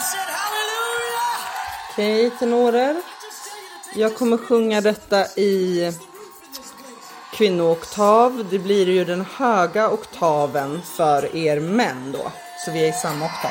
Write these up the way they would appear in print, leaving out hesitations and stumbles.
Okej, tenorer. Jag kommer sjunga detta i kvinnooktav. Det blir ju den höga oktaven för er män då. Så vi är i samma oktav.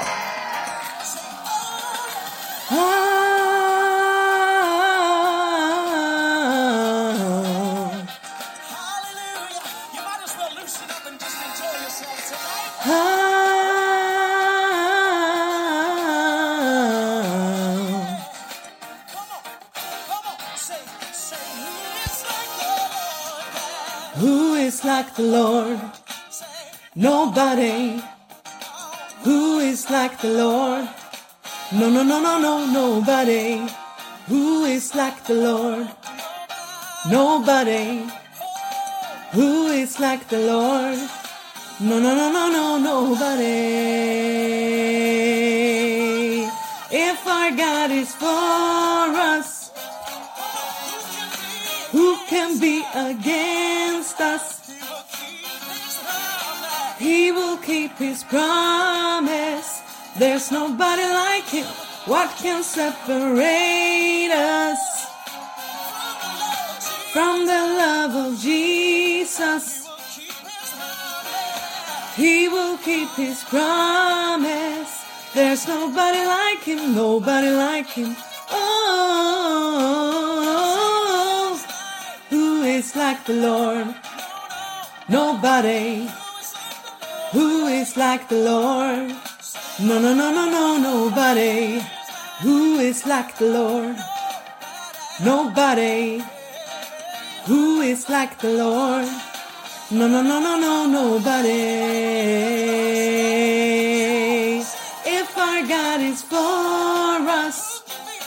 Who is like the Lord? Nobody. Who is like the Lord? No, no, no, no, no, nobody. Who is like the Lord? Nobody. Who is like the Lord? No, no, no, no, no, nobody. If our God is for us, who can be against us? He will keep his promise. There's nobody like him. What can separate us from the love of Jesus? He will keep his promise. There's nobody like him, nobody like him. Oh, who is like the Lord? Nobody. Who is like the Lord? No, no, no, no, no, nobody. Who is like the Lord? Nobody. Who is like the Lord? No, no, no, no, no, nobody. If our God is for us,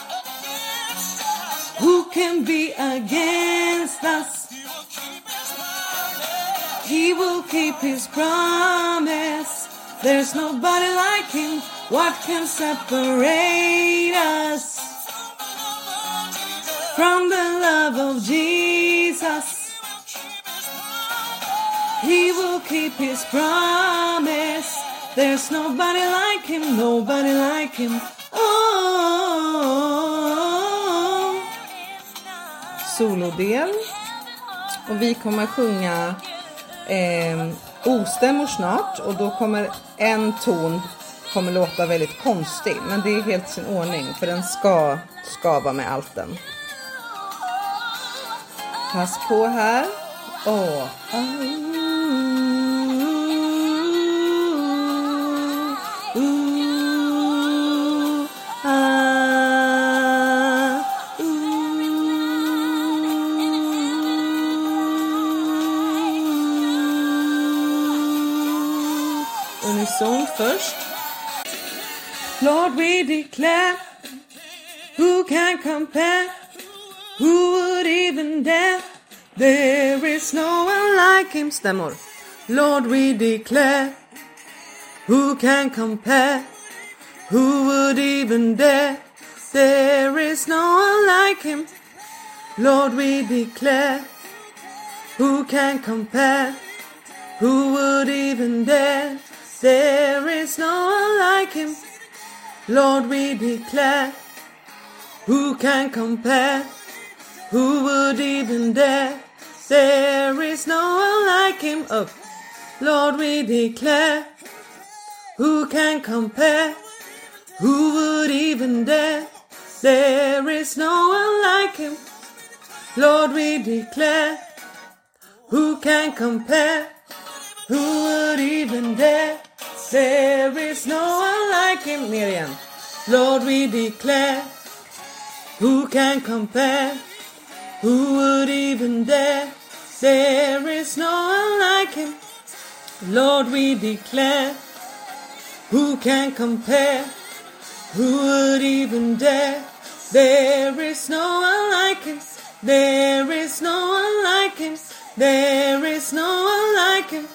who can be against us? He will keep his promise. There's nobody like him. What can separate us from the love of Jesus? He will keep his promise. There's nobody like him, nobody like him. Oh. Solodel. Och vi kommer sjunga ostämmor snart, och då kommer en ton kommer låta väldigt konstig, men det är helt sin ordning, för den ska skava med alten. Pass på här. Unison först. Lord, we declare, who can compare? Who would even dare? There is no one like him. Stämmor. Lord, we declare, who can compare? Who would even dare? There is no one like him. Lord, we declare, who can compare? Who would even dare? There is no one like him. Lord, we declare, who can compare? Who would even dare? There is no one like him. Up. Lord, we declare, who can compare? Who would even dare? There is no one like him. Lord, we declare, who can compare? Who would even dare? There is no one like him. Ner igen. Lord, we declare, who can compare? Who would even dare? There is no one like him. Lord, we declare, who can compare? Who would even dare? There is no one like him. There is no one like him. There is no one like him.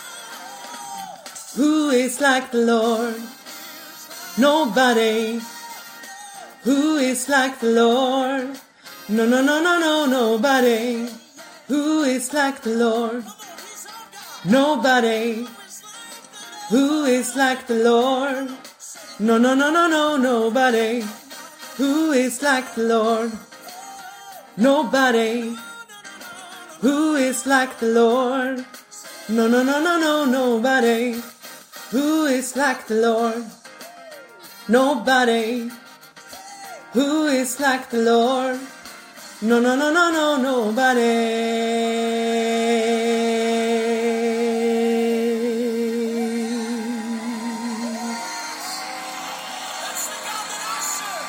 Who is like the Lord? Nobody. Who is like the Lord? No, no, no, no, no, nobody. Who is like the Lord? Nobody. Who is like the Lord? No, no, no, no, no, nobody. Who is like the Lord? Nobody. Who is like the Lord? No, no, no, no, no, nobody. Who is like the Lord? Nobody. Who is like the Lord? No, no, no, no, no, nobody.